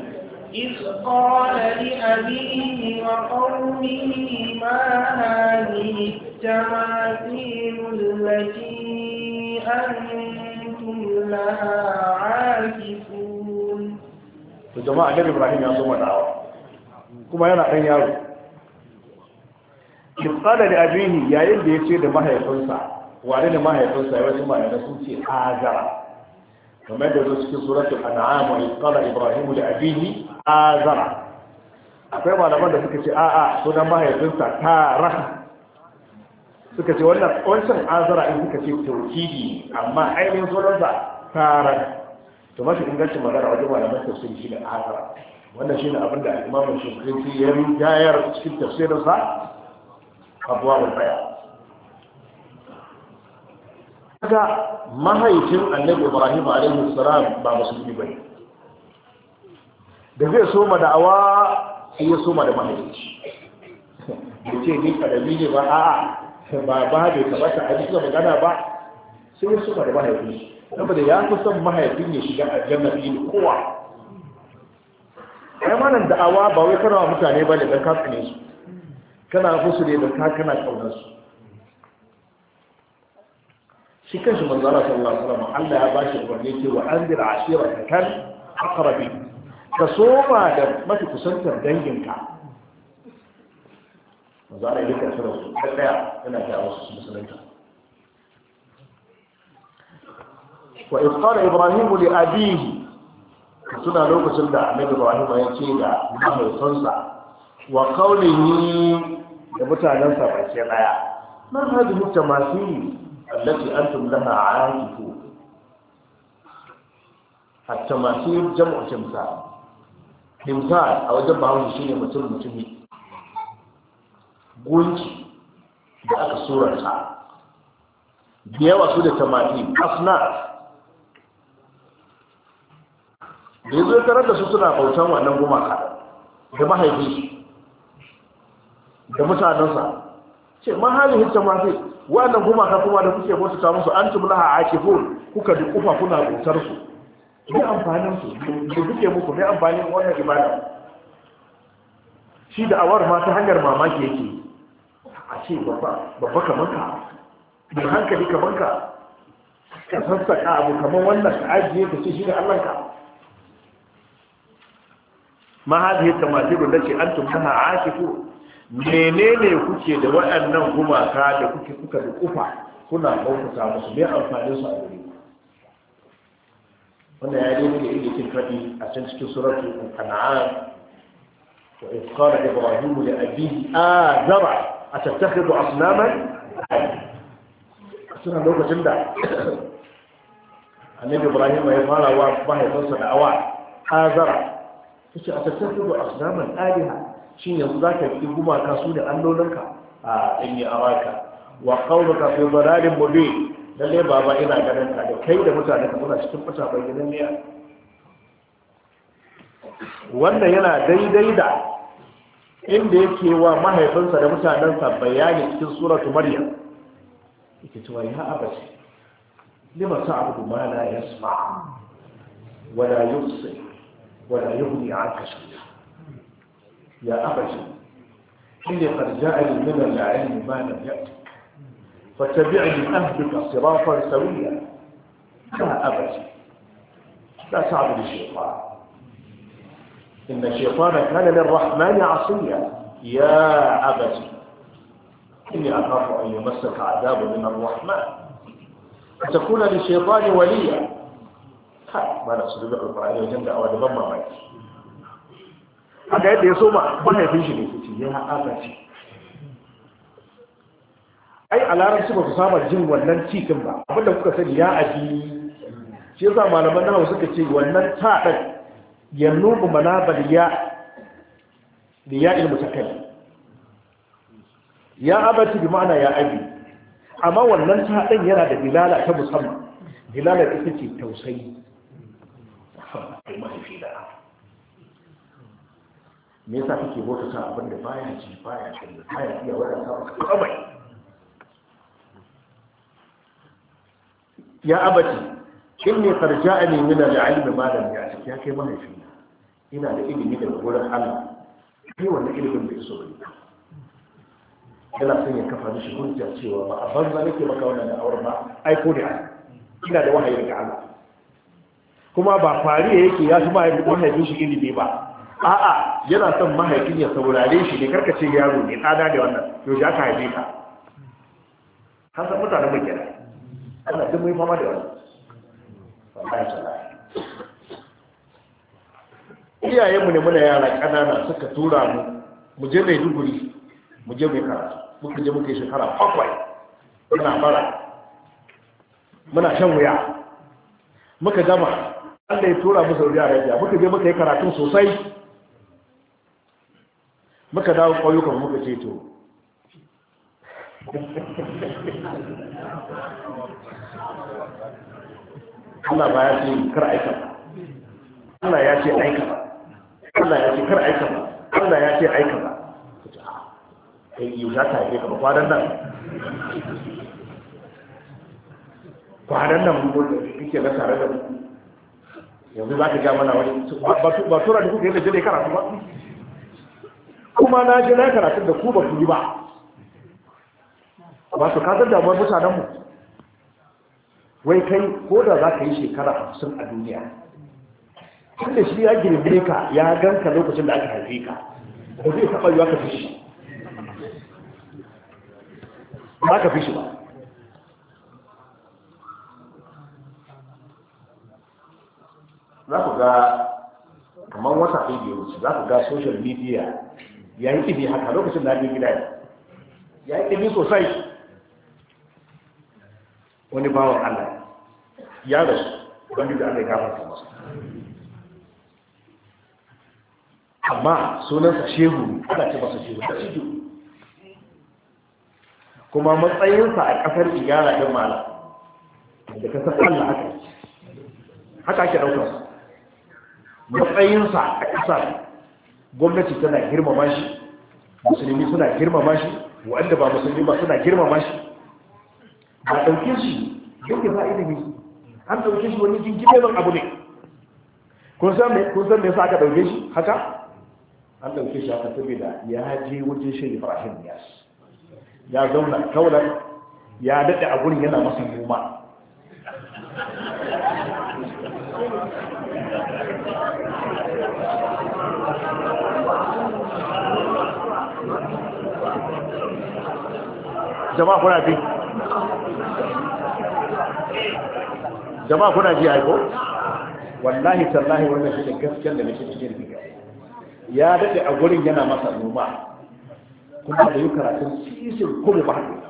وقومه ما هذه التماثيل التي أنتم لها عاكفون. جماعة النبي إبراهيم يعظم دعوة كما ينا أن يارو إذ قال لأبيه يا يلي يسير ما هي فرصة wane ne mahaifinsa ya wasu ma'ana sun ce azara kamar da zo cikin suratul an'am wa qala ibrahim li abihi azara akwai malaman da suka ce a'a sunan mahaifinsa tara suka ce wannan wancan azara in suka ce tauhidi amma ainihin sunansa tara to mashi ingancin magana wajen malaman tafsiri shi ne azara wannan shine abin da imam Shukri ya rinjayar cikin tafsirinsa abwaul bayan ga mahaifin annabi Ibrahim alaihi salam ba musulmi bane da zai soma da'awa sai ya soma da mahaifi yace ni kadami ne ba a'a ba bai kamata a cikin magana ba sai ya soma da mahaifi saboda ya fi son mahaifin ya shiga aljanna ne kowa ai malan da'awa ba wai kana mutane bane dan ka tsane su kana musu ne da kana kaunar su shi kanshi manzo Allah sallallahu alaihi wasallam Allah ya bashi umarni ce wa anzir ashiratakal aqrabi ka soma da mafi kusantar danginka manzo Allah ya kace su daya yana da wasu musulunta wa idh qala ibrahim li abihi suna lokacin da annabi Ibrahim ya ce da mahaifinsa wa qawlihi da mutanansa baki daya man hadhihi tamathil التي أنتم لها عاكفون التماثيل جمع تمثال تمثال أو جمع شيء متمي gunki da aka surarsa da yawa su da tamati asnaf da ya zo tarar da su suna bautan wannan gumaka da mahaifi da mutanensa ce ma halihin tamati wannan gumaka kuma da kuke bauta musu an tumlaha akifun kuka duk kufa kuna bautar su me amfanin su da kuke muku me amfanin wannan ibada shi da awar ma ta hanyar mamaki yake a ce babba kamar ka da hankali kamar ka ka sassaka abu kamar wannan ka ajiye ka ce shi da Allah ka ma hadhihi tamatilu lati antum laha akifun menene kuke da waɗannan gumaka da kuka da kufa kuna bautata musu me amfanin su a gare ku wannan ya dai ne inda yake fadi a cikin suratul an'am wa idh qala ibrahim li abihi azara atattakhidhu asnaman suna lokacin da annabi ibrahim ya fara wa mahaifinsa da awa azara yace atattakhidhu asnaman aliha shin yanzu za ka yi gumaka su da allolinka a ɗanyi awaka wa qauluka fi dhalalin mubin lalle baba ina ganin ka da kai da mutane ka kuna cikin fata bayyana ne wannan yana daidai da inda yake wa mahaifinsa da mutanensa bayani cikin suratu maryam yake cewa ya abati lima ta'budu ma la yasma wa la yubsir wa la yughni 'anka shay'a ya abati inni qad ja'ani min al-'ilmi ma lam ya'tik fattabi'ni ahdika siratan sawiyya ya abati la ta'budu ash-shaytan إن الشيطان كان للرحمن عصيا يا أبت إني أخاف أن يمسك عذاب من الرحمن فتكون للشيطان وليا ما نقصد القرآن وجنب أو دبما معي haka yadda ya soma mahaifin shi ne kuce ya abaci ai a larabci ba ku saba jin wannan cikin ba abinda kuka sani ya abi shi yasa malaman nahawu suka ce wannan ta ɗan yannubu manabal ya liya ilmutakallim ya abati bi ma'ana ya abi amma wannan ta ɗan yana da dilala ta musamman dilala ita ce tausayi ai mahaifi da me yasa kake bauta ta abin da baya ji baya kalli baya iya wani samun kamai ya abati inni qad ja'ani min al-'ilmi ma lam ya'tik ya kai mahaifina ina da ilimi daga wurin Allah kai wannan ilimin bai so bane yana son ya kafa mishi hujja cewa ba a banza nake maka wannan da auren ba ai ko da ina da wahayi daga Allah kuma ba fariya yake ya fi mahaifin shi ilimi ba a'a yana son mahaifin ya saurare shi ne karkace yaro ne tsada da wannan yau ya ka haife ka kan san mutanen mai kenan Allah duk mai fama da wannan iyayenmu ne muna yara ƙanana suka tura mu je Maiduguri mu je mai karatu muka je muka yi shekara 7 muna bara muna shan wuya muka gama Allah ya tura mu Saudi Arabia muka je muka yi karatu sosai muka dawo ƙauyukan muka ce to Allah ba ya ce kar aika ba Allah ya ce aika ba Allah ya ce kar aika ba Allah ya ce aika ba kai yau za ta haife ka ba kwanan nan mun kike na tare da mu yanzu za ka ga mana wani ba tura da kuka yi da jini karatu ba kuma na je na karatu da ku ba ku yi ba ba su kasar damuwar mutanenmu wai kai ko da za ka yi shekara 50 a duniya inda shi ya girbe ka ya ganka lokacin da aka haife ka ba zai taɓa yiwa ka fi shi ba ka fi shi ba za ku ga kamar wata ɗaya da wuce za ku ga social media ya yi ɗibi haka lokacin da ake gida ya yi ɗibi sosai wani bawan Allah ya rasu wani da Allah ya gafarta masa amma sunansa shehu ana ce masa shehu da shehu kuma matsayinsa a ƙasar igara ɗin mala da kasar Allah haka ake ɗaukarsa matsayinsa a ƙasar gwamnati tana girmama shi musulmi suna girmama shi wanda ba musulmi ba suna girmama shi ba ɗauke shi yake ba ilimi an ɗauke shi wani jinkimemin abu ne kun san me yasa aka ɗauke shi haka an ɗauke shi haka saboda ya je wajen shi Ibrahim Niyas ya zauna kaular ya daɗe a gurin yana masa noma jama'a kuna ji aiko wallahi tallahi wannan shi da gaskiyar da nake cikin riga ya dade a gurin yana masa noma kuma da yi karatun sisin kuma ba haka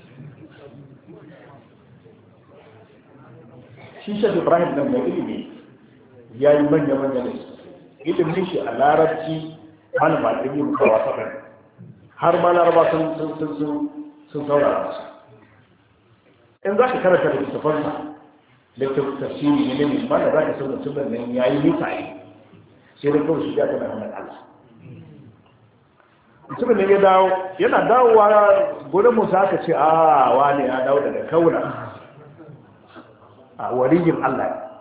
shi Sheikh Ibrahim dan mai ilimi ya yi manya ne ilimin shi a larabci malama ɗin yi kawa sabar har ma laraba sun saurara su in za ka karanta da littafansa da tafsiri ne ne ba da za ka san mutumin nan ya yi mutane sai da kawai shiga tana hannun Allah mutumin nan ya dawo yana dawowa gudun musa aka ce a wani ya dawo daga kauna a waliyin Allah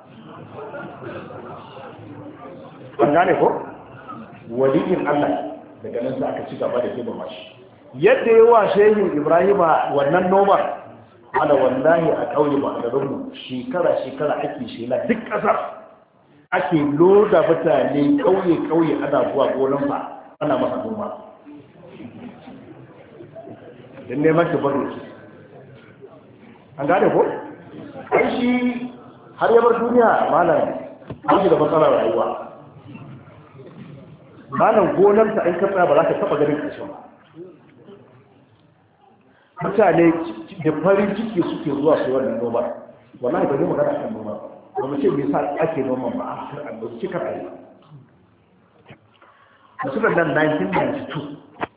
an gane ko waliyin Allah daga nan sai aka ci gaba da kiba mashi yadda yawa shehin Ibrahima wannan noma ana wallahi a kauye ba da rubu shekara ake shela duk kasar ake loda mutane kauye ana zuwa gonan ba ana masa noma dan neman tabarru an gane ko ai shi har ya bar duniya malam an da matsalar rayuwa malam gonarsa in ka tsaya ba za ka taba ganin ƙarshen ba mutane da farin ciki suke zuwa su wannan noma wallahi ba zai magana kan noma ba mu ce me yasa ake noman ba a ɗauki kar a yi musulun nan 1992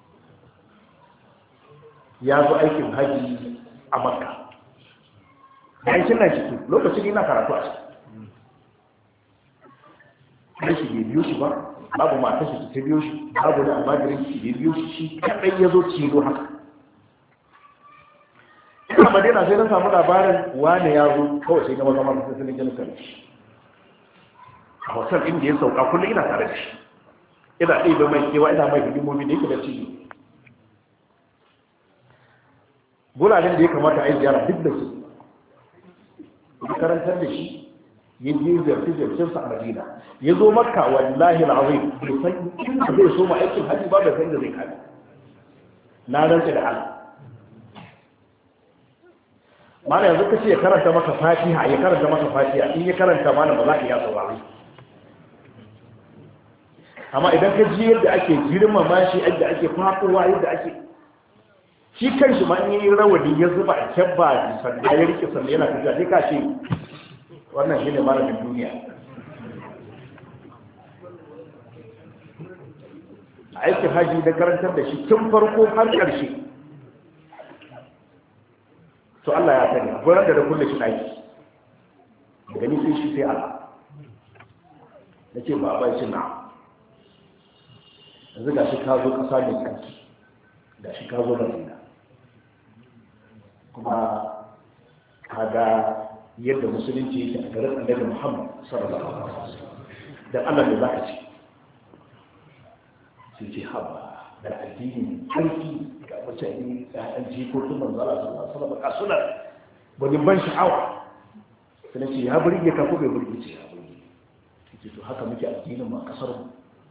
ya zo aikin haji a makka 1992 lokacin ina karatu a shi shi bai biyo shi ba babu matar shi ta biyo shi babu da almajirin shi bai biyo shi kaɗai ya zo cilo haka ina madina sai na samu labarin wane ya zo kawai sai na wata masu sassanin jalisar a hotel inda ya sauka kullum ina tare da shi ina ɗaya mai kewa ina mai hidimomi da yake da ciwo gulanen da ya kamata a yi ziyara duk da su ya karantar da shi ya je ziyarci-ziyarcinsa a madina ya zo makka wallahi al'azim bai san inda zai so ma aikin hajji ba bai san inda zai kame na rantsa da Allah mana yanzu kace ya karanta maka fatiha in ya karanta mana ba za ka iya saurari amma idan ka ji yadda ake girmama shi yadda ake fakowa yadda ake shi kanshi ma in yi rawani ya zuba a kyabba sanda ya rike sanda yana tafiya sai ka ce wannan shine malamin duniya aikin haji da karantar da shi tun farko har ƙarshe to Allah ya sani gurin da kulle shi daki daga ni sai shi sai Allah nace ba bai shi na yanzu ga shi ka zo kasa da kanki ga shi ka zo Madina kuma kaga yadda musulunci yake a garin Annabi Muhammad sallallahu alaihi wasallam dan Allah ne zaka ce sai ce haba da addini aiki ga mutane da an jikokin manzara su suna baka suna wani ban sha'awa sai ce ya burge ka ko bai burge ce ya burge ce to haka muke addinin ma kasar mu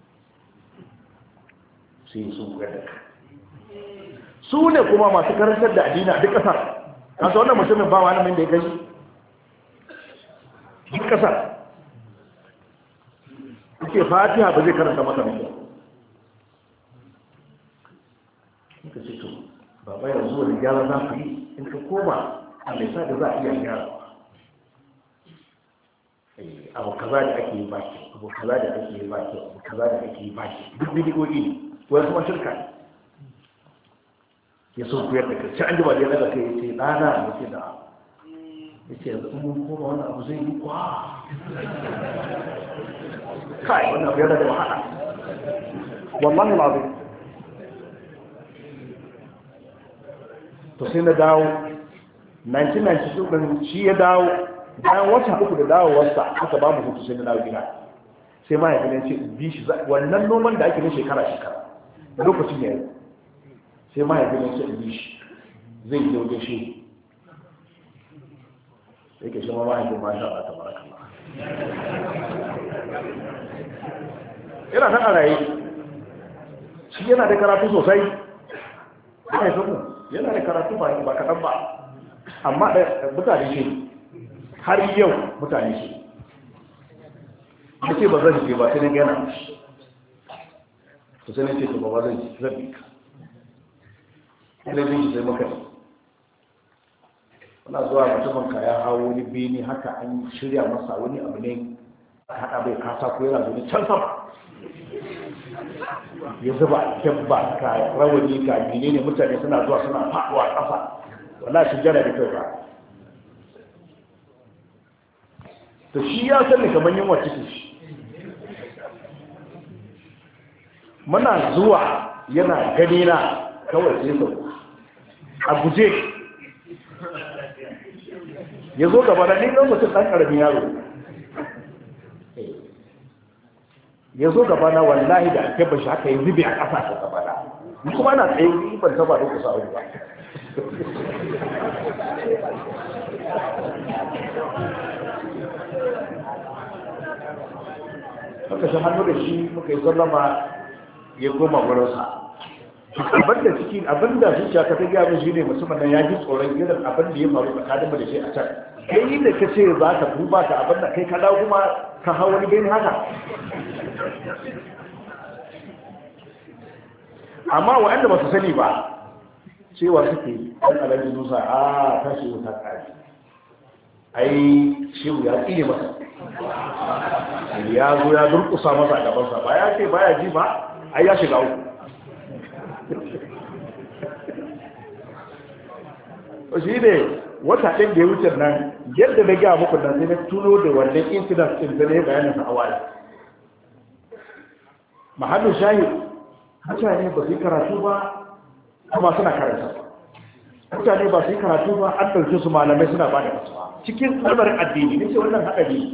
sai sun koyar da ka su ne kuma masu karantar da addini a duk kasar kasa wannan mutumin ba wani min da ya gani duk kasar ake fatiha ba zai karanta masa mai ka ce to baba yanzu wani gyara za ku yi in ka koma a mai sa da za a iya gyara abu kaza da ake yi baki abu kaza da ake yi baki abu kaza da ake yi baki duk bidiyoyi ne wani kuma shirka ne ya so kuyar da kai an ji ba da ya daga kai ya ce ɗana ya ce da ya ce yanzu mun koma wani abu zai yi kwa kai wani abu yana da wahala wallahi lazim to sai na dawo 1992 ɗin shi ya dawo bayan wata uku da dawowarsa aka ba mu hutu sai na dawo gida sai ma ya gina ce bi shi wannan noman da ake na shekara lokacin ya yi sai ma ya gina ce bi shi zai yi wajen shi sai ke shi ma ya gina masha Allah ta baraka yana nan a raye shi yana da karatu sosai yana da karatu ba kaɗan ba amma mutane shi har yau mutane shi da ce ba zan ce ba sai na gana to sai na ce ba zan ce zan bi ka sai zai sai maka ne wana zuwa mutumin ka ya hawo wani bene haka an shirya masa wani abu ne a haɗa bai kasa ko yana zuwa can sama ya zuba kyabba ka rawani ka menene mutane suna zuwa suna faɗuwa ƙasa wallahi shi jana da kai ba to shi ya sani kamar yin wacce shi muna zuwa yana gani na kawai sai sau a guje ya zo gaba da ni ɗan mutum ɗan ƙaramin yaro ya zo gaba na wallahi da ake bashi haka ya zube a ƙasa ta gaba na ni kuma na tsaye ni ban taba da kusa wani ba muka shi hannu da shi muka yi sallama ya koma gurinsa abinda zuciya ka ta gaya min shine musamman nan ya ji tsoron irin abin da ya faru tsakanin mu da shi a can kai da ka ce za ka duba ka abin da kai ka dawo kuma ka hau wani gani haka amma waɗanda ba su sani ba cewa suke ɗan alaji nusa a tashi wuta ƙari ai shehu ya tsine masa ya zo ya durƙusa masa a gabansa ba ya ce baya ji ba ai ya shiga uku shi ne wata ɗin da ya wuce nan yadda na gaya muku nan sai na tuno da wannan incident ɗin da ya bayanin sa a waya mahallin shahid mutane ba su yi karatu ba kuma suna karanta mutane ba su yi karatu ba an ɗauke su malamai suna ba da fasuwa cikin lamarin addini ne ce wannan haɗari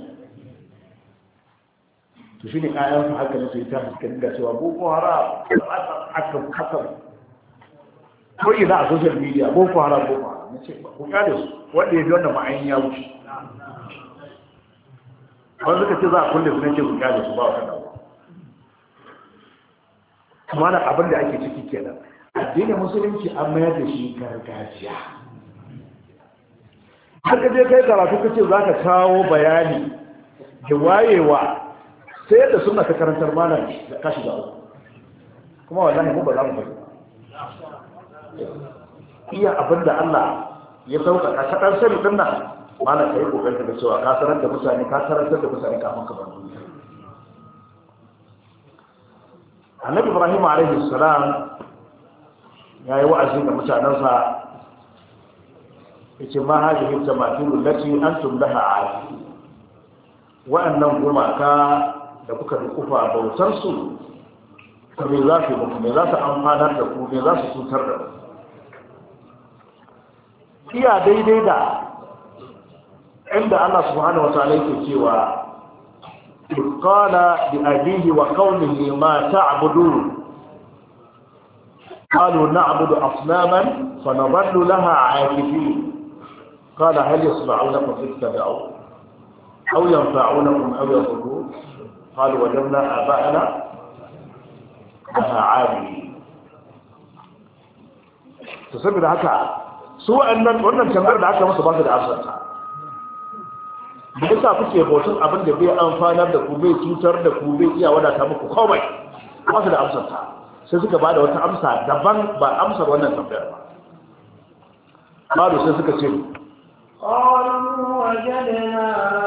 to shi ne ƙayansu haka ne su yi ta fuskan da cewa boko haram haka ko ina a social media boko haram na ce ba ku kada su wanda ya ji wannan ma'ayin ya wuce wanda suka ce za a kulle su ne ce ku kada su ba wata dawo kuma da abin da ake ciki kenan addinin musulunci an mayar da shi gargajiya har ka je kai karatu ka ce za ka kawo bayani da wayewa sai yadda suna ta karantar malam da kashi da uku kuma wallahi mu ba za mu bari iya abin da Allah ya sauƙaƙa kaɗan sani ɗin nan malam ka yi ƙoƙarta da cewa ka sanar da mutane ka karantar da mutane kafin ka bar duniya annabi ibrahim alaihi salam ya yi wa'azi ga mutanensa ya ce ma hajji tamatilu lati antum laha aaki wa'annan gumaka da kuka dukufa bautar su me za su muku me za su amfanar da ku me za su cutar da ku iya daidai da inda Allah subhanahu wa ta'ala yake cewa qala bi abihi wa qawlihi ma ta'budun قالوا نعبد أصناما فنظل لها عاكفين قال هل يسمعونكم إذ تدعون أو ينفعونكم أو يضرون قالوا وجدنا آباءنا لها عابدين تسبب haka su wannan tambayar da aka masa ba su da amsar ta da yasa kuke bautan abin da bai amfanar da ku bai cutar da ku bai iya wadata muku komai ba su da amsar ta sai suka bada wata amsa daban ba amsar wannan tambayar ba qalu sai suka ce qalu wajadna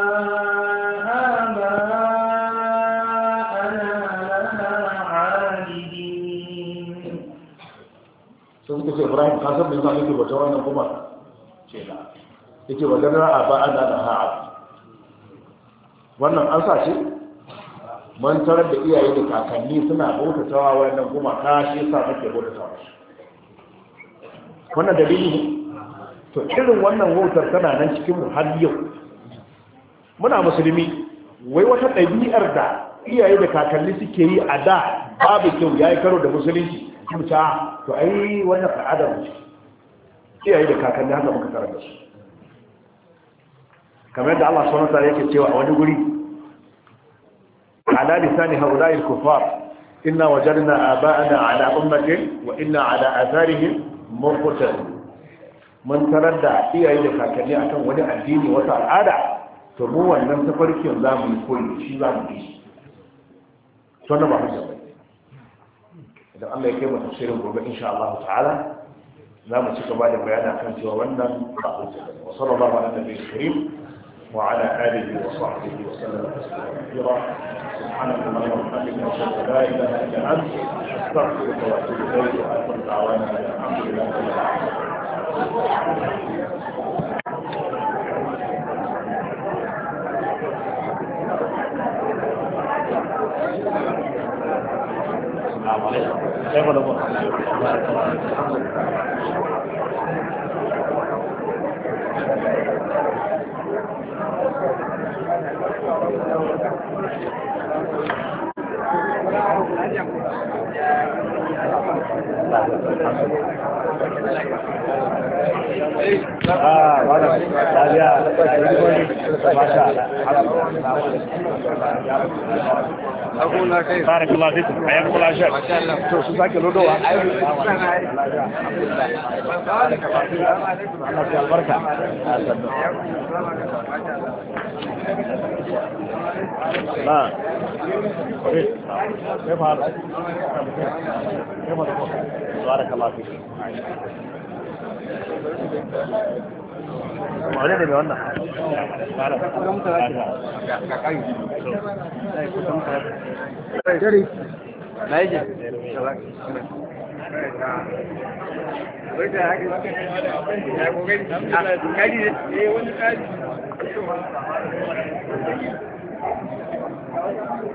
aba'ana laha abidin sai suka ce Ibrahim ka san me yasa kake bauta wannan kuma ce la yake wajadna aba'ana laha abidin wannan an sa ce man tarar da iyaye da kakanni suna bautatawa wannan gumaka shi yasa muke bautatawa wannan dalili ne to irin wannan wautar tana nan cikin mu har yau muna musulmi wai wata ɗabi'ar da iyaye da kakanni suke yi a da babu kyau yayi karo da musulunci kuma to ai wannan al'adar mu iyaye da kakanni haka muka tarar da su kamar da Allah subhanahu wa ta'ala yake cewa a wani guri على لسان هؤلاء الكفار إنا وجدنا آباءنا على أمة وإنا على آثارهم مقتدون من تردى إيا إذا كان أكون وني الدين وتعالى تمو أن لم تفرق ينزام الكل شيء زام الدين سنة ما حجة إذا الله يكيب تفسير القرآن إن شاء الله تعالى لا مسيك بعد بيانا كان سوى ونن وصلى الله على النبي الكريم وعلى آله وصحبه وسلم تسليما كثيرا سبحانك اللهم وبحمدك أشهد أن لا إله إلا أنت أستغفرك وأتوب إليك وآخر دعوانا الحمد لله رب العالمين كيف الأمور؟ بارك الله فيكم حياكم الله شيخ ما شاء الله شو ساكن لودو البركه لا كيف حالك كيف بارك الله فيك Mana ni mana? Jadi, naik je. Kaji,